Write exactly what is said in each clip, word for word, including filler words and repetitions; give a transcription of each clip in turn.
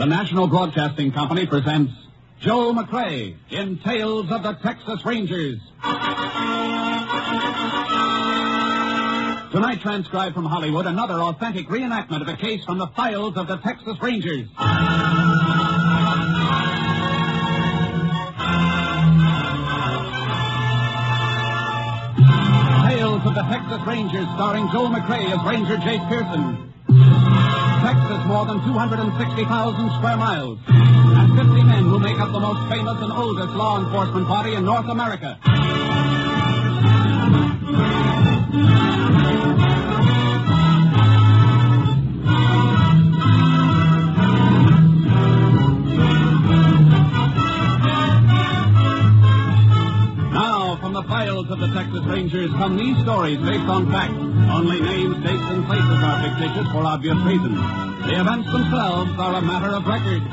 The National Broadcasting Company presents Joe McCrea in Tales of the Texas Rangers. Tonight, transcribed from Hollywood, another authentic reenactment of a case from the files of the Texas Rangers. Tales of the Texas Rangers, starring Joe McCrea as Ranger Jake Pearson. Texas, more than two hundred sixty thousand square miles, and fifty men who make up the most famous and oldest law enforcement body in North America. Now, from the files of the Texas Rangers come these stories based on facts. Only names, dates, and places are fictitious for obvious reasons. The events themselves are a matter of record.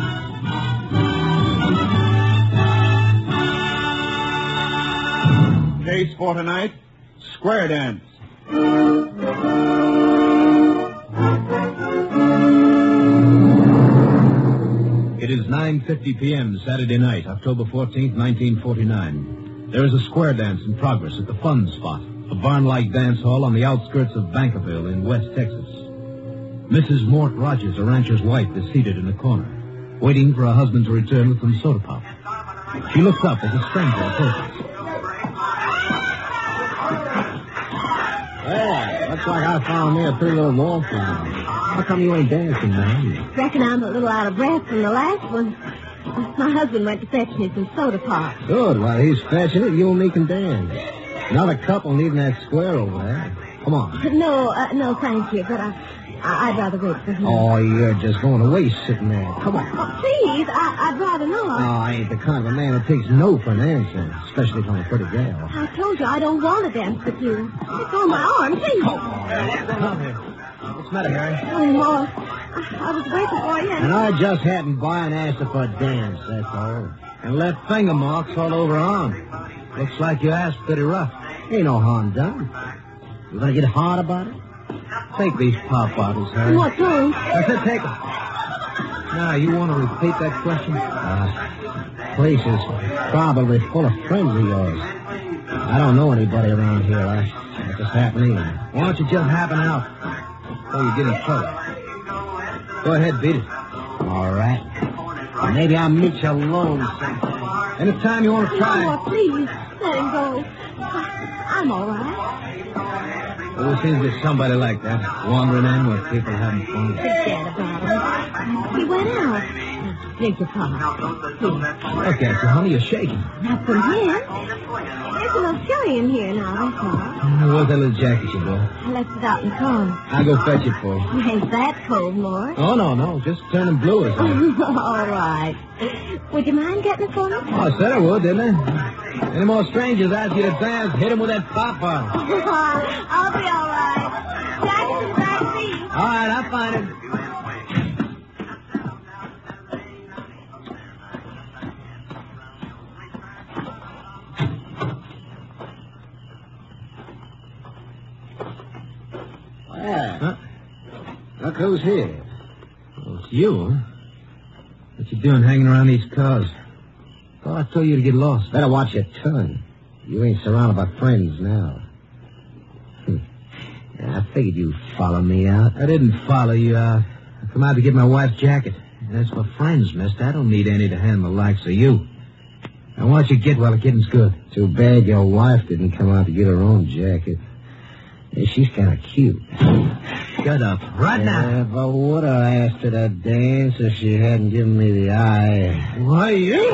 Case for tonight, square dance. It is nine fifty p.m. Saturday night, October fourteenth, nineteen forty-nine. There is a square dance in progress at the Fun Spot, a barn-like dance hall on the outskirts of Bankerville in West Texas. Missus Mort Rogers, a rancher's wife, is seated in a corner, waiting for her husband to return with some soda pop. She looks up as a stranger approaches. Hey, looks like I found me a pretty little walk now. How come you ain't dancing, man? Reckon I'm a little out of breath from the last one. My husband went to fetch me some soda pop. Good. While he's fetching it, you and me can dance. Another couple needing that square over there. Come on. No, uh, no, thank you, but I, I, I'd rather wait for him. Oh, you're just going to waste sitting there. Come on. Oh, please, I, I'd rather not. Oh, I ain't the kind of a man who takes no for an answer, especially from a pretty girl. I told you I don't want to dance with you. It's on my arm, please. Oh, come here. What's the matter, Harry? Oh, Morse, I, I was waiting for you. And I just happened by and asked her for a dance, that's all. And left finger marks all over her arm. Looks like you asked pretty rough. Ain't no harm done. You gonna get hard about it? Take these pop bottles, Harry. What's wrong? I said take them. Now, you want to repeat that question? Uh, place is probably full of friends of yours. I don't know anybody around here. I, I just happen in. Why don't you just happen out before you get in trouble? Go ahead, beat it. All right. Maybe I'll meet you alone sometime. Anytime you want to try. No, please, let him go. I'm all right. Well, there seems to be somebody like that, wandering in where people are having fun. Forget about him. He went out. Drink your pop. Look at you, honey, you're shaking. Not from here. There's a little chilly in here now, that's all. Where's that little jacket you bought? I left it out in the car. I'll go fetch it for you. It ain't that cold, Morse. Oh, no, no, just turning blue or something. All right. Would you mind getting it for me? Oh, I said I would, didn't I? Any more strangers ask you to dance, hit them with that pop bottle. I'll be all right. Jack's in the back seat. All right, I'll find it. Yeah. Huh? Look who's here. Well, it's you, huh? What you doing hanging around these cars? Thought I told you to get lost. Better watch your tongue. You ain't surrounded by friends now. Yeah, I figured you'd follow me out. I didn't follow you out. I come out to get my wife's jacket. That's for friends, mister. I don't need any to handle the likes of you. Now, why don't you get while the getting's good? Too bad your wife didn't come out to get her own jacket. Yeah, she's kind of cute. Shut up. Right now. Yeah, but would have asked her to dance if she hadn't given me the eye. Why, you?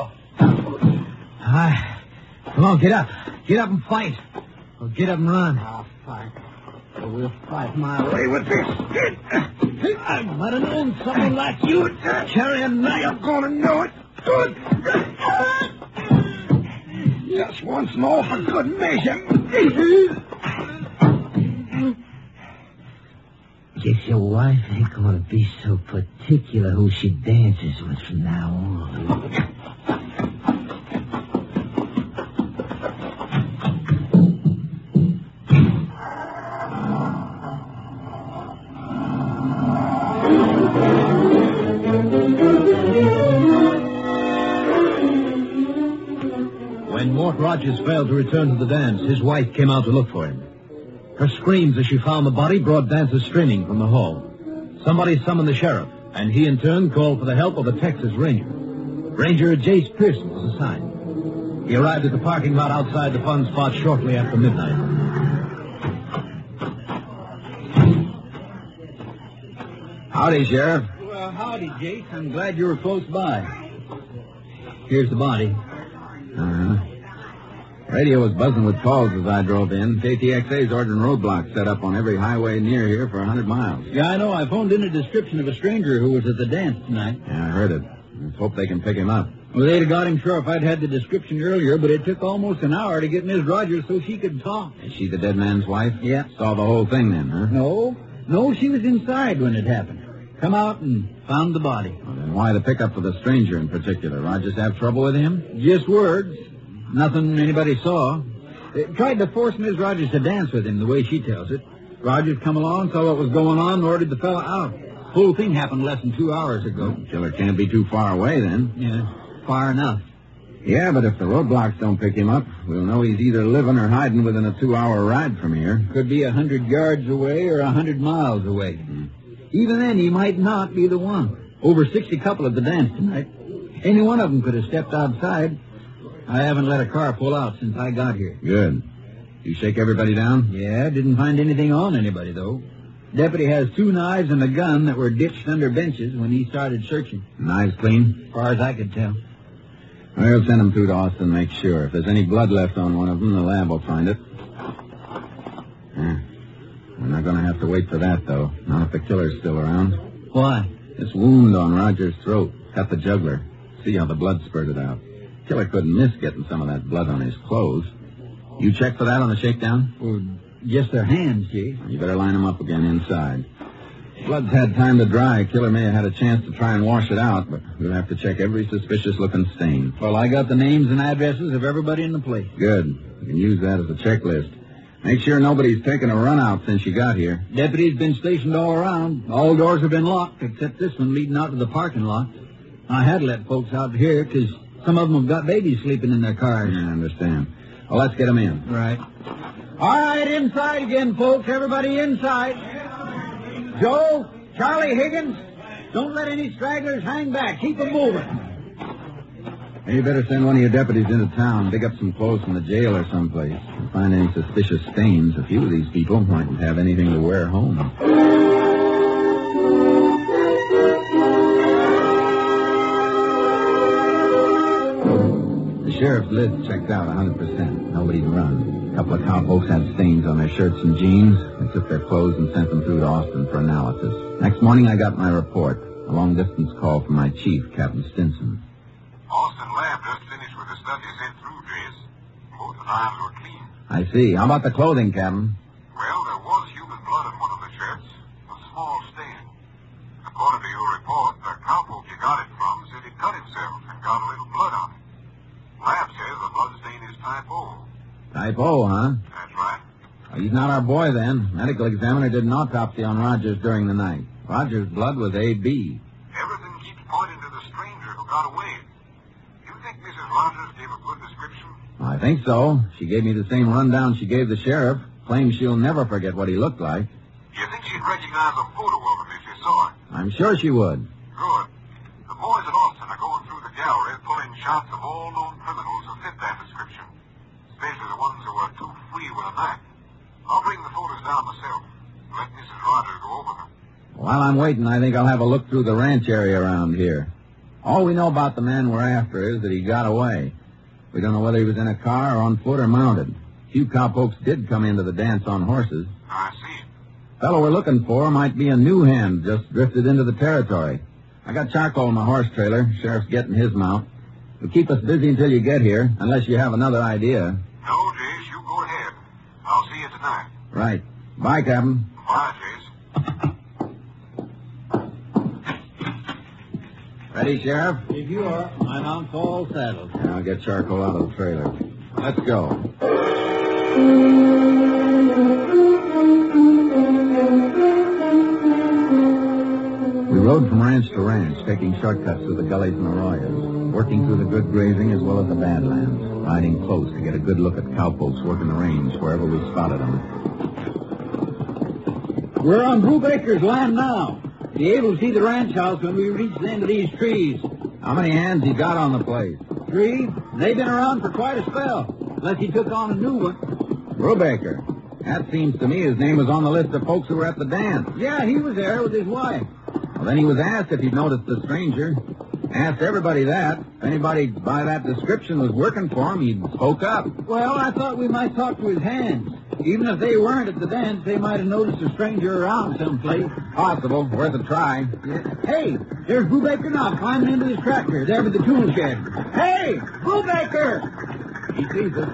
Hi. Come on, get up. Get up and fight. Or get up and run. I'll fight. Or we'll fight my way with this. I might have known someone like you would carry a knife. I'm going to know it. Good. Just once more for good measure. Guess your wife ain't going to be so particular who she dances with from now on. When Mort Rogers failed to return to the dance, his wife came out to look for him. Her screams as she found the body brought dancers streaming from the hall. Somebody summoned the sheriff, and he in turn called for the help of the Texas Ranger. Ranger Jace Pearson was assigned. He arrived at the parking lot outside the fun spot shortly after midnight. Howdy, Sheriff. Well, howdy, Jace. I'm glad you were close by. Here's the body. Uh-huh. Radio was buzzing with calls as I drove in. K T X A's ordering roadblocks set up on every highway near here for a hundred miles. Yeah, I know. I phoned in a description of a stranger who was at the dance tonight. Yeah, I heard it. Let's hope they can pick him up. Well, they'd have got him sure if I'd had the description earlier, but it took almost an hour to get Miss Rogers so she could talk. Is she the dead man's wife? Yeah. Saw the whole thing then, huh? No. No, she was inside when it happened. Come out and found the body. Well, then why the pickup for the stranger in particular? Rogers have trouble with him? Just words. Nothing anybody saw. They tried to force Miss Rogers to dance with him, the way she tells it. Rogers come along, saw what was going on, and ordered the fella out. Whole thing happened less than two hours ago. The killer can't be too far away then. Yeah, far enough. Yeah, but if the roadblocks don't pick him up, we'll know he's either living or hiding within a two-hour ride from here. Could be a hundred yards away or a hundred miles away. Hmm. Even then, he might not be the one. Over sixty couple at the dance tonight. Any one of them could have stepped outside. I haven't let a car pull out since I got here. Good. You shake everybody down? Yeah, didn't find anything on anybody, though. Deputy has two knives and a gun that were ditched under benches when he started searching. Knives clean? As far as I could tell. We'll send them through to Austin and make sure. If there's any blood left on one of them, the lab will find it. Yeah. We're not going to have to wait for that, though. Not if the killer's still around. Why? This wound on Rogers' throat cut the jugular. See how the blood spurted out. Killer couldn't miss getting some of that blood on his clothes. You check for that on the shakedown? Well, just their hands, Jay. You better line them up again inside. Blood's had time to dry. Killer may have had a chance to try and wash it out, but we'll have to check every suspicious-looking stain. Well, I got the names and addresses of everybody in the place. Good. You can use that as a checklist. Make sure nobody's taken a run out since you got here. Deputies been stationed all around. All doors have been locked, except this one leading out to the parking lot. I had to let folks out here because some of them have got babies sleeping in their cars. I understand. Well, let's get them in. Right. All right, inside again, folks. Everybody inside. Joe, Charlie Higgins, don't let any stragglers hang back. Keep them moving. Hey, you better send one of your deputies into town, dig up some clothes from the jail or someplace, and find any suspicious stains. A few of these people mightn't have anything to wear home. The sheriff's list checked out one hundred percent. Nobody to run. A couple of cowpokes had stains on their shirts and jeans. They took their clothes and sent them through to Austin for analysis. Next morning, I got my report. A long-distance call from my chief, Captain Stinson. Austin Lab just finished with the study sent through, Jace. Both the knives were clean. I see. How about the clothing, Captain? Well, there was human blood on one of the shirts. A small stain. According to your report, the cowpoke you got it from said he cut himself and got a little blood on it. Lab says the blood stain is type O. Type O, huh? That's right. Well, he's not our boy, then. Medical examiner did an autopsy on Rogers during the night. Rogers' blood was A B. Everything keeps pointing to the stranger who got away. You think Missus Rogers gave a good description? I think so. She gave me the same rundown she gave the sheriff. Claims she'll never forget what he looked like. You think she'd recognize a photo of him if she saw it? I'm sure she would. Good. The boys at Austin are going through the gallery pulling shots of all known criminals who fit that description, especially the ones who are too free with a knife. I'll bring the photos down myself. Let Missus Rogers go over them. While I'm waiting, I think I'll have a look through the ranch area around here. All we know about the man we're after is that he got away. We don't know whether he was in a car or on foot or mounted. A few cowpokes did come into the dance on horses. I see. Fellow we're looking for might be a new hand, just drifted into the territory. I got charcoal in my horse trailer. Sheriff's getting his mount. It'll keep us busy until you get here, unless you have another idea. No, Jace, you go ahead. I'll see you tonight. Right. Bye, Captain. Bye, Jace. Ready, Sheriff? If you are, my mount's all saddled. Yeah, I'll get charcoal out of the trailer. Let's go. We rode from ranch to ranch, taking shortcuts through the gullies and arroyos, working through the good grazing as well as the badlands, riding close to get a good look at cowpokes working the range wherever we spotted them. We're on Brubaker's land now. Be able to see the ranch house when we reach the end of these trees. How many hands you got on the place? Three. They've been around for quite a spell, unless he took on a new one. Brubaker. That seems to me his name was on the list of folks who were at the dance. Yeah, he was there with his wife. Well, then he was asked if he'd noticed the stranger. Asked everybody that. If anybody by that description was working for him, he spoke up. Well, I thought we might talk to his hands. Even if they weren't at the dance, they might have noticed a stranger around someplace. Possible. Worth a try. Hey, there's Brubaker now, climbing into his tractor, there with the tool shed. Hey, Brubaker! He sees us.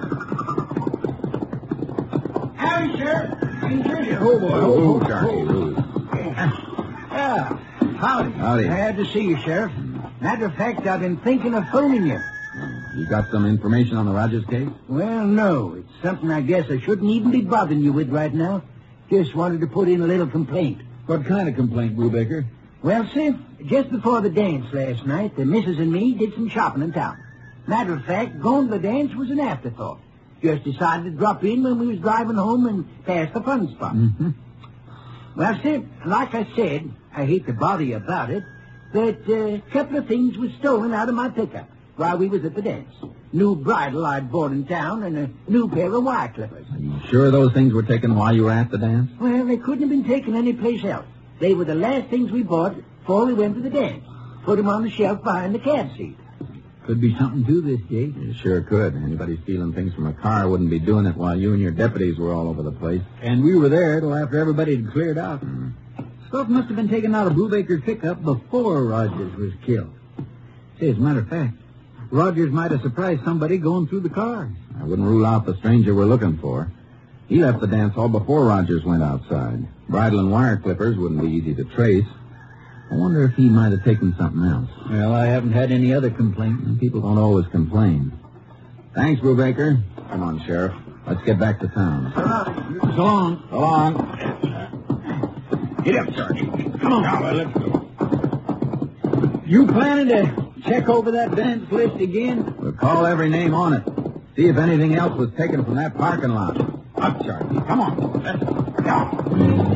Howdy, Sheriff. Oh, boy. Oh, oh, Sharky. Yeah, howdy. Howdy. Glad to see you, Sheriff. Matter of fact, I've been thinking of phoning you. You got some information on the Rogers case? Well, no. It's something I guess I shouldn't even be bothering you with right now. Just wanted to put in a little complaint. What kind of complaint, Brubaker? Well, sir, just before the dance last night, the missus and me did some shopping in town. Matter of fact, going to the dance was an afterthought. Just decided to drop in when we was driving home and pass the fun spot. Mm-hmm. Well, sir, like I said, I hate to bother you about it, but uh, a couple of things was stolen out of my pickup while we was at the dance. New bridle I'd bought in town and a new pair of wire clippers. Are you sure those things were taken while you were at the dance? Well, they couldn't have been taken anyplace else. They were the last things we bought before we went to the dance. Put them on the shelf behind the cab seat. Could be something to this, Jake. It sure could. Anybody stealing things from a car wouldn't be doing it while you and your deputies were all over the place. And we were there till after everybody had cleared out. Mm. Stuff must have been taken out of Brubaker's pickup before Rogers was killed. Say, as a matter of fact, Rogers might have surprised somebody going through the car. I wouldn't rule out the stranger we're looking for. He left the dance hall before Rogers went outside. Bridle and wire clippers wouldn't be easy to trace. I wonder if he might have taken something else. Well, I haven't had any other complaint. People don't always complain. Thanks, Brubaker. Come on, Sheriff. Let's get back to town. So long. So long. Get up, Sergeant. Come on. Now, let's go. You planning to check over that dance list again? We'll call every name on it. See if anything else was taken from that parking lot. Up, Charlie. Come on. Let's go.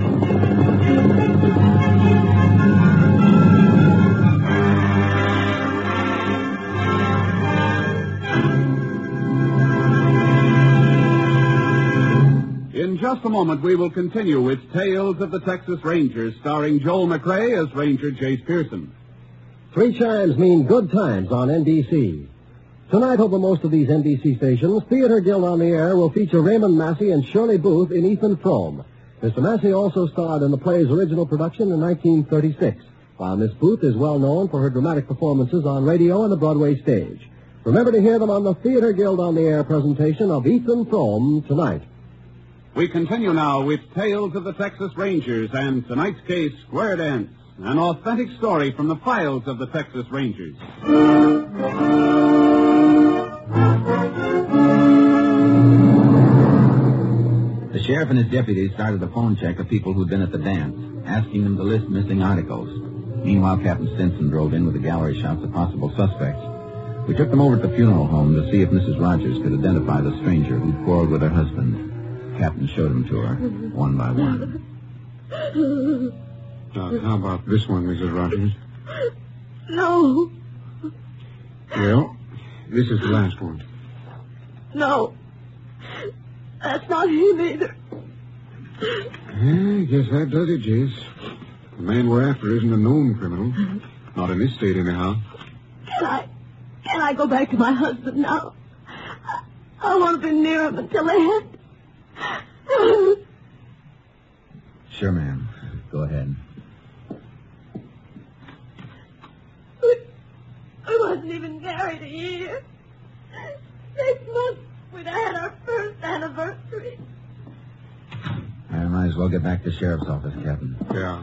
In just a moment, we will continue with Tales of the Texas Rangers, starring Joel McRae as Ranger Jace Pearson. Three chimes mean good times on N B C. Tonight, over most of these N B C stations, Theater Guild on the Air will feature Raymond Massey and Shirley Booth in Ethan Frome. Mister Massey also starred in the play's original production in nineteen thirty-six, while Miss Booth is well known for her dramatic performances on radio and the Broadway stage. Remember to hear them on the Theater Guild on the Air presentation of Ethan Frome tonight. We continue now with Tales of the Texas Rangers and tonight's case, Square Dance, an authentic story from the files of the Texas Rangers. The sheriff and his deputies started a phone check of people who'd been at the dance, asking them to list missing articles. Meanwhile, Captain Stinson drove in with the gallery shots of possible suspects. We took them over to the funeral home to see if Missus Rogers could identify the stranger who'd quarreled with her husband. Captain showed them to her, one by one. Uh, how about this one, Missus Rogers? No. Well, this is the last one. No. That's not him either. Yeah, I guess that does it, Jace. The man we're after isn't a known criminal. Not in this state, anyhow. Can I... Can I go back to my husband now? I, I want to be near him until they end. Sure, ma'am. Go ahead. We, we wasn't even married a year. Six months we'd had our first anniversary. I might as well get back to the sheriff's office, Captain. Yeah.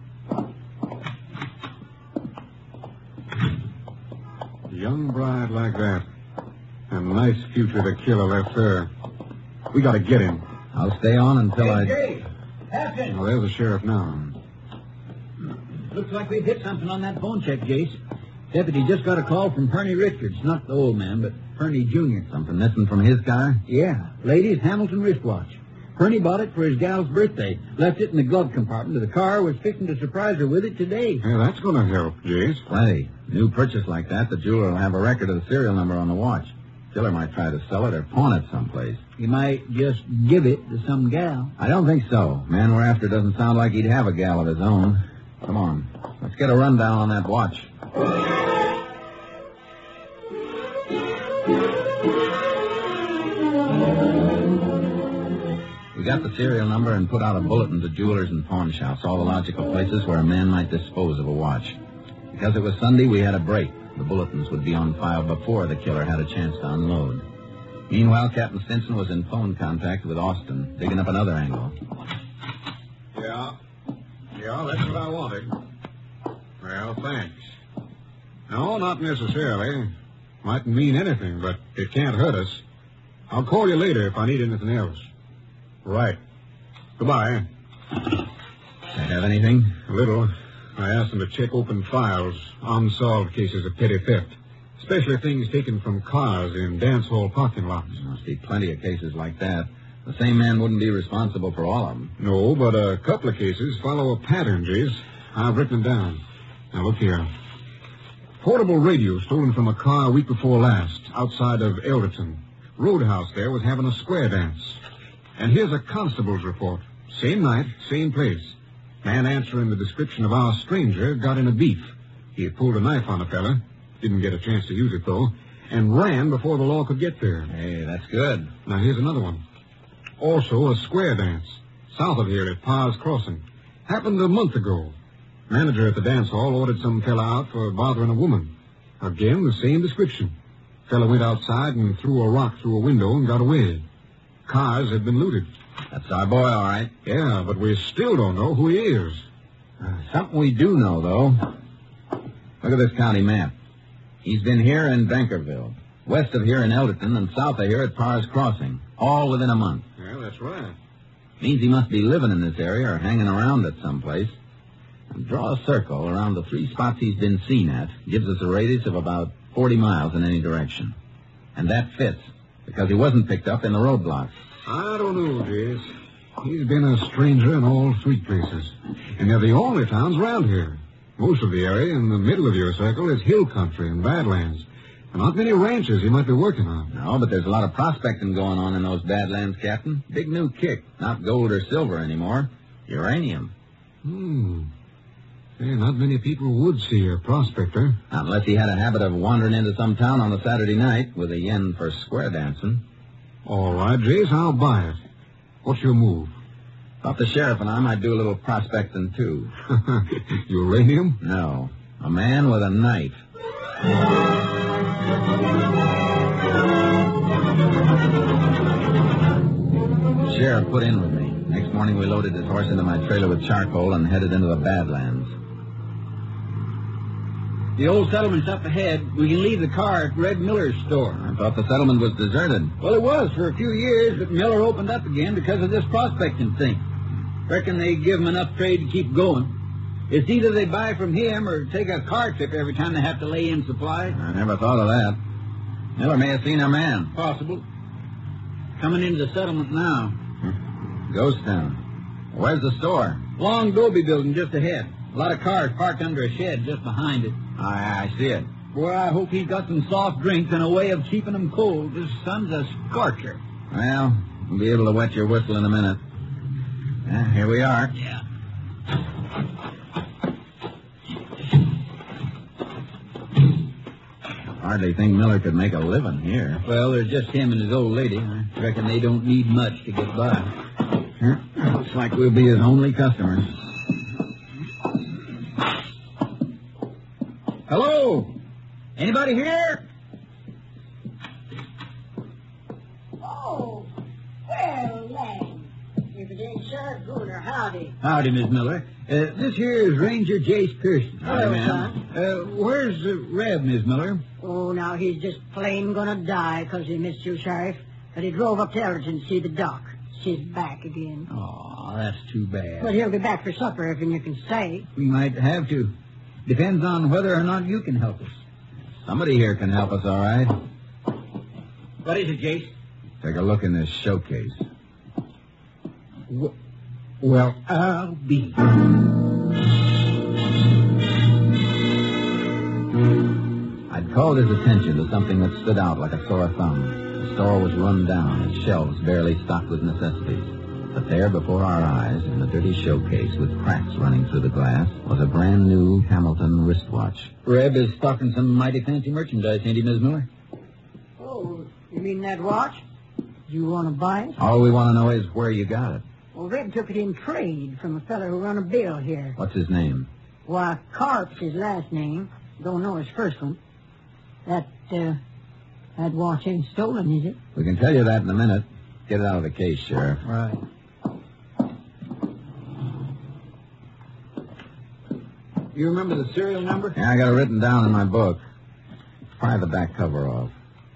A young bride like that. And a nice future to kill her left her. We gotta get him. I'll stay on until I... Hey, Captain. Well, there's the sheriff now. Looks like we've hit something on that phone check, Jace. Deputy just got a call from Perney Richards. Not the old man, but Perney Junior Something missing from his car? Yeah. Lady's Hamilton wristwatch. Perney bought it for his gal's birthday. Left it in the glove compartment of the car. Was fixing to surprise her with it today. Yeah, that's going to help, Jace. Plenty. New purchase like that, the jeweler will have a record of the serial number on the watch. Killer might try to sell it or pawn it someplace. He might just give it to some gal. I don't think so. Man we're after doesn't sound like he'd have a gal of his own. Come on. Let's get a rundown on that watch. We got the serial number and put out a bulletin to jewelers and pawn shops, all the logical places where a man might dispose of a watch. Because it was Sunday, we had a break. The bulletins would be on file before the killer had a chance to unload. Meanwhile, Captain Stinson was in phone contact with Austin, digging up another angle. Yeah. Yeah, that's what I wanted. Well, thanks. No, not necessarily. Mightn't mean anything, but it can't hurt us. I'll call you later if I need anything else. Right. Goodbye. I have anything? A little. I asked them to check open files, unsolved cases of petty theft, especially things taken from cars in dance hall parking lots. There must be plenty of cases like that. The same man wouldn't be responsible for all of them. No, but a couple of cases follow a pattern, Jace. I've written them down. Now, look here. Portable radio stolen from a car a week before last, outside of Elderton. Roadhouse there was having a square dance. And here's a constable's report. Same night, same place. Man answering the description of our stranger got in a beef. He had pulled a knife on a fella. Didn't get a chance to use it, though. And ran before the law could get there. Hey, that's good. Now, here's another one. Also a square dance. South of here at Parr's Crossing. Happened a month ago. Manager at the dance hall ordered some fella out for bothering a woman. Again, the same description. Fella went outside and threw a rock through a window and got away. Cars had been looted. That's our boy, all right. Yeah, but we still don't know who he is. Uh, something we do know, though. Look at this county map. He's been here in Bankerville, west of here in Elderton, and south of here at Parr's Crossing, all within a month. Yeah, that's right. Means he must be living in this area or hanging around at some place. And draw a circle around the three spots he's been seen at. Gives us a radius of about forty miles in any direction. And that fits, because he wasn't picked up in the roadblocks. I don't know, Jace. He's been a stranger in all three places. And they're the only towns around here. Most of the area in the middle of your circle is hill country and badlands. And not many ranches he might be working on. No, but there's a lot of prospecting going on in those badlands, Captain. Big new kick. Not gold or silver anymore. Uranium. Hmm. Hey, not many people would see a prospector. Not unless he had a habit of wandering into some town on a Saturday night with a yen for square dancing. All right, Jace, I'll buy it. What's your move? Thought the sheriff and I might do a little prospecting, too. Uranium? No. A man with a knife. The sheriff put in with me. Next morning we loaded his horse into my trailer with charcoal and headed into the Badlands. The old settlement's up ahead. We can leave the car at Red Miller's store. I thought the settlement was deserted. Well, it was for a few years, but Miller opened up again because of this prospecting thing. Reckon they give him enough trade to keep going. It's either they buy from him or take a car trip every time they have to lay in supplies. I never thought of that. Miller may have seen our man. Possible. Coming into the settlement now. Ghost town. Where's the store? Long Goby building just ahead. A lot of cars parked under a shed just behind it. I, I see it. Boy, I hope he's got some soft drinks and a way of keeping them cold. This sun's a scorcher. Well, we'll be able to wet your whistle in a minute. Yeah, here we are. Yeah. Hardly think Miller could make a living here. Well, there's just him and his old lady. I reckon they don't need much to get by. Here. Looks like we'll be his only customers. Hello? Anybody here? Oh, well, land. If it ain't Sheriff Gooner, howdy. Howdy, Miss Miller. Uh, this here is Ranger Jace Pearson. Hello, son. Uh, where's uh, Reb, Miss Miller? Oh, now he's just plain gonna die 'cause he missed you, Sheriff. But he drove up to Elderton to see the doc. his back again. Oh, that's too bad. But he'll be back for supper, if you can say. We might have to. Depends on whether or not you can help us. Somebody here can help us, all right? What is it, Jace? Take a look in this showcase. W- well, I'll be. I'd called his attention to something that stood out like a sore thumb. The store was run down, its shelves barely stocked with necessities. But there before our eyes, in the dirty showcase with cracks running through the glass, was a brand new Hamilton wristwatch. Reb is stocking some mighty fancy merchandise, ain't he, Miss Miller? Oh, you mean that watch? You want to buy it? All we want to know is where you got it. Well, Reb took it in trade from a fellow who run a bill here. What's his name? Why, Carp's his last name. Don't know his first one. That, uh, that watch ain't stolen, is it? We can tell you that in a minute. Get it out of the case, Sheriff. Right. You remember the serial number? Yeah, I got it written down in my book. Pry the back cover off.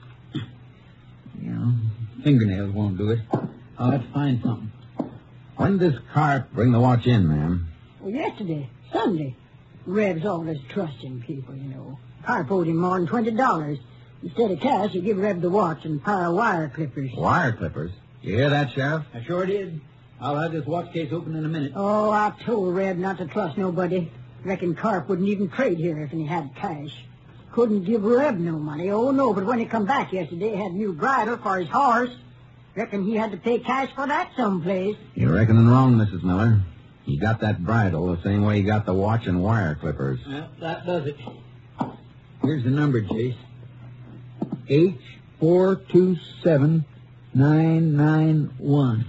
Yeah, fingernails won't do it. I'll have to find something. When did this Carp bring the watch in, ma'am? Well, yesterday, Sunday. Reb's always trusting people, you know. Carp owed him more than twenty dollars. Instead of cash, he give Reb the watch and a pair of wire clippers. Wire clippers? You hear that, Sheriff? I sure did. I'll have this watch case open in a minute. Oh, I told Reb not to trust nobody. Reckon Carp wouldn't even trade here if he had cash. Couldn't give Reb no money. Oh, no, but when he come back yesterday, had a new bridle for his horse. Reckon he had to pay cash for that someplace. You're reckoning wrong, Missus Miller. He got that bridle the same way he got the watch and wire clippers. Yeah, that does it. Here's the number, Jace. H four two seven nine nine one.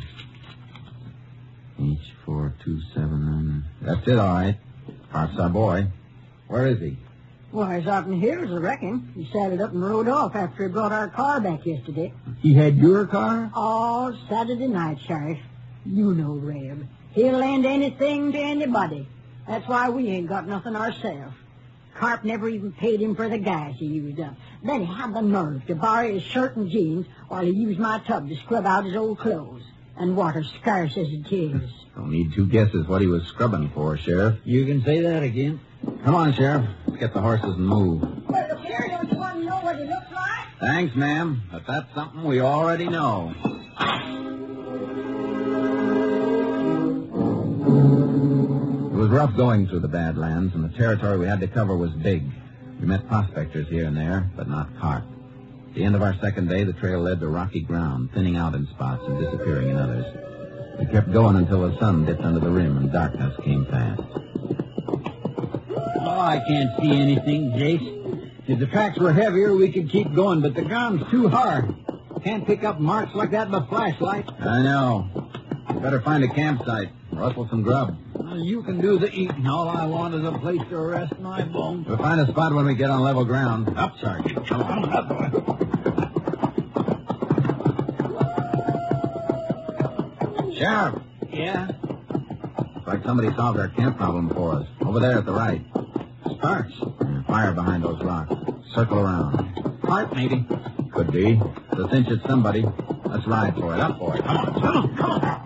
H four two seven nine. That's it, all right. Carp's our boy. Where is he? Why, he's out in here, I reckon. He saddled up and rode off after he brought our car back yesterday. He had your car? Oh, Saturday night, Sheriff. You know Reb. He'll lend anything to anybody. That's why we ain't got nothing ourselves. Carp never even paid him for the gas he used up. Then he had the nerve to borrow his shirt and jeans while he used my tub to scrub out his old clothes. And water scarce as it is. Don't need two guesses what he was scrubbing for, Sheriff. You can say that again. Come on, Sheriff. Let's get the horses and move. Well, look here, don't you want to know what he looks like? Thanks, ma'am. But that's something we already know. It was rough going through the Badlands, and the territory we had to cover was big. We met prospectors here and there, but not Carp. At the end of our second day, the trail led to rocky ground, thinning out in spots and disappearing in others. We kept going until the sun dipped under the rim and darkness came fast. Oh, I can't see anything, Jace. If the tracks were heavier, we could keep going, but the ground's too hard. Can't pick up marks like that with a flashlight. I know. We better find a campsite. Rustle some grub. Well, you can do the eating. All I want is a place to rest my bones. We'll find a spot when we get on level ground. Up, Sergeant. Come on, up, boy. Sheriff! Yeah? Looks like somebody solved our camp problem for us. Over there at the right. Sparks. Yeah, fire behind those rocks. Circle around. Heart, maybe. Could be. It's a cinch it's somebody. Let's ride for it. Up for it. Come on, come on, come on.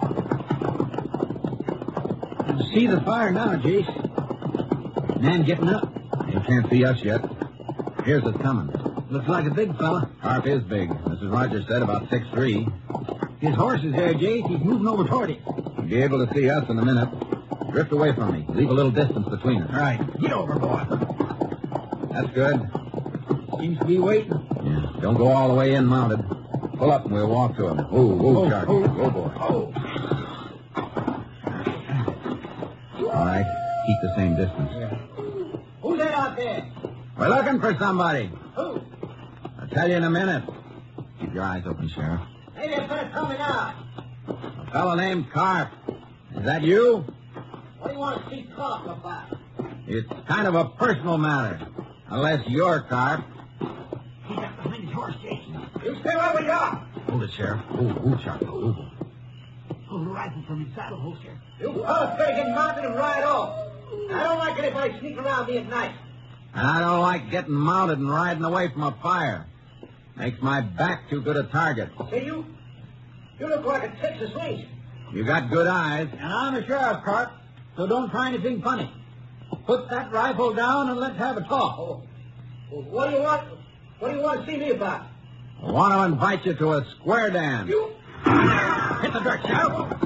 I see the fire now, Jace. Man getting up. You can't see us yet. Here's it coming. Looks like a big fella. Carp is big. Missus Rogers said about six three. His horse is there, Jace. He's moving over toward it. He'll be able to see us in a minute. Drift away from me. Leave a little distance between us. All right. Get over, boy. That's good. Seems to be waiting. Yeah. Don't go all the way in mounted. Pull up and we'll walk to him. Whoa, whoa, Oh, Sharky. oh. Whoa, boy. Oh. All right. Keep the same distance. Yeah. Who's that out there? We're looking for somebody. Who? I'll tell you in a minute. Keep your eyes open, Sheriff. Hey, that fellow coming out. A fellow named Carp. Is that you? What do you want to see talk about? It's kind of a personal matter. Unless you're Carp. He's up behind his horse, Jason. You stay where we are. Hold it, Sheriff. Ooh, ooh, Sharky. Ooh. Pull the rifle from his saddle holster. You fellas better get mounted and ride off. I don't like anybody sneaking around me at night. And I don't like getting mounted and riding away from a fire. Makes my back too good a target. Say you? You look like a Texas Ranger. You got good eyes. And I'm a sheriff, Carp, so don't try anything funny. Put that rifle down and let's have a talk. Oh, what do you want? What do you want to see me about? I want to invite you to a square dance. You hit the dirt, Sheriff.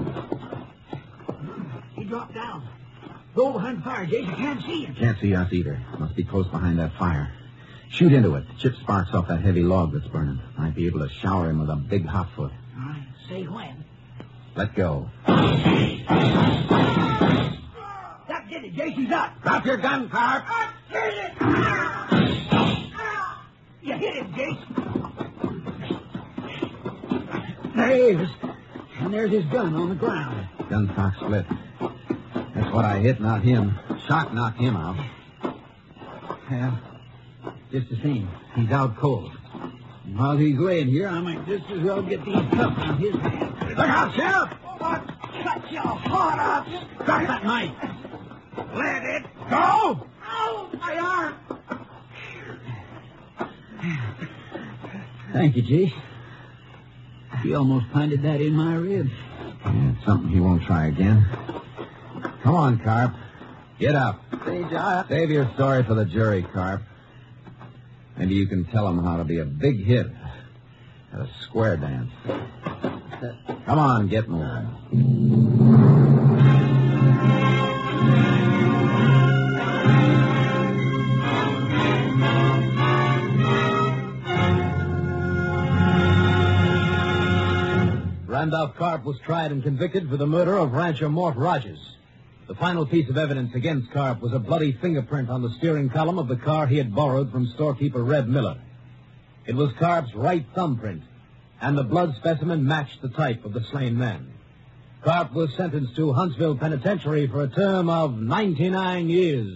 He dropped down. Go behind the fire, Jase. You can't see him. Can't see us either. Must be close behind that fire. Shoot into it. Chip sparks off that heavy log that's burning. Might be able to shower him with a big hot foot. All right. Say when. Let go. That did it, Jase. He's up. Drop your gun, Carp. I did it. You hit him, Jase. There he is. And there's his gun on the ground. Gun stock split. That's what I hit, not him. Shock knocked him out. Yeah. Just the same. He's out cold. And while he's laying here, I might just as well get these cuffs on his hands. Look out, Sheriff! What? Cut your heart out. Drop that knife. Let it Go! Ow, my arm. Thank you, Jase. He almost planted that in my ribs. Yeah, it's something he won't try again. Come on, Carp. Get up. Say, John. Save your story for the jury, Carp. Maybe you can tell them how to be a big hit at a square dance. Come on, get moving. Randolph Carp was tried and convicted for the murder of rancher Mort Rogers. The final piece of evidence against Carp was a bloody fingerprint on the steering column of the car he had borrowed from storekeeper Reb Miller. It was Carp's right thumbprint, and the blood specimen matched the type of the slain man. Carp was sentenced to Huntsville Penitentiary for a term of ninety-nine years.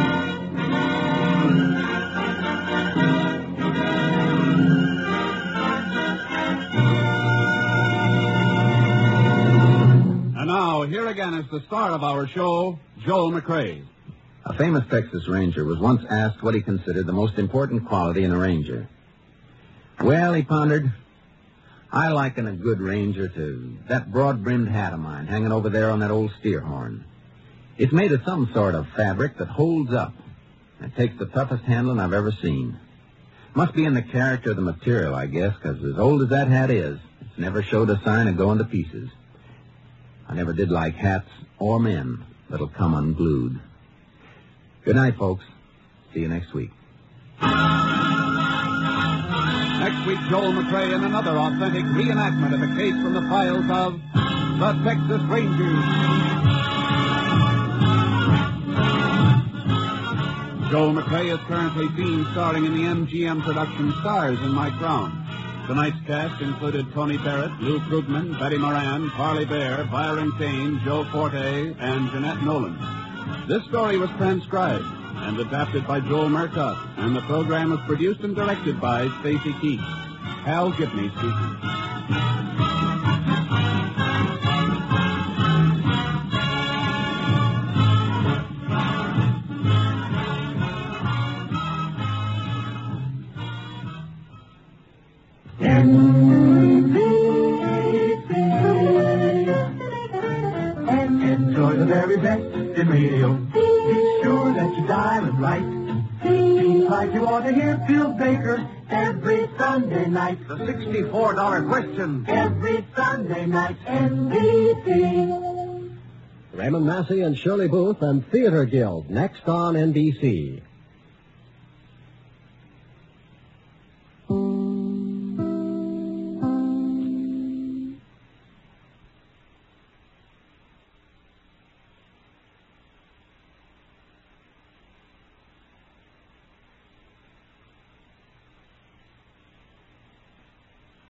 Now, here again is the star of our show, Joel McCrea. A famous Texas Ranger was once asked what he considered the most important quality in a ranger. Well, he pondered, I liken a good ranger to that broad-brimmed hat of mine hanging over there on that old steer horn. It's made of some sort of fabric that holds up. It takes the toughest handling I've ever seen. Must be in the character of the material, I guess, because as old as that hat is, it's never showed a sign of going to pieces. I never did like hats or men that'll come unglued. Good night, folks. See you next week. Next week, Joel McCrea in another authentic reenactment of a case from the files of the Texas Rangers. Joel McCrea is currently seen starring in the M G M production Stars and Mike Brown. Tonight's cast included Tony Barrett, Lou Krugman, Betty Moran, Parley Bear, Byron Kane, Joe Forte, and Jeanette Nolan. This story was transcribed and adapted by Joel Murtaugh, and the program was produced and directed by Stacy Keach. Hal Gibney speaking. Enjoy the very best in radio. Be sure that you dial it right. Seems like you ought to hear Phil Baker every Sunday night. The sixty-four dollar question. Every Sunday night, N B C. Raymond Massey and Shirley Booth and Theater Guild, next on N B C.